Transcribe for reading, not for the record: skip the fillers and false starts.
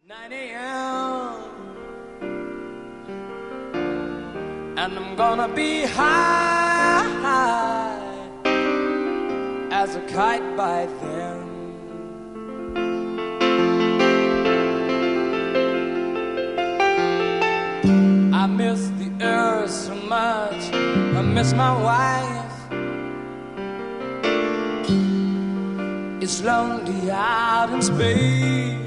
9 a.m. and I'm gonna be high as a kite by then. I miss the earth so much, I miss my wife. It's lonely out in space.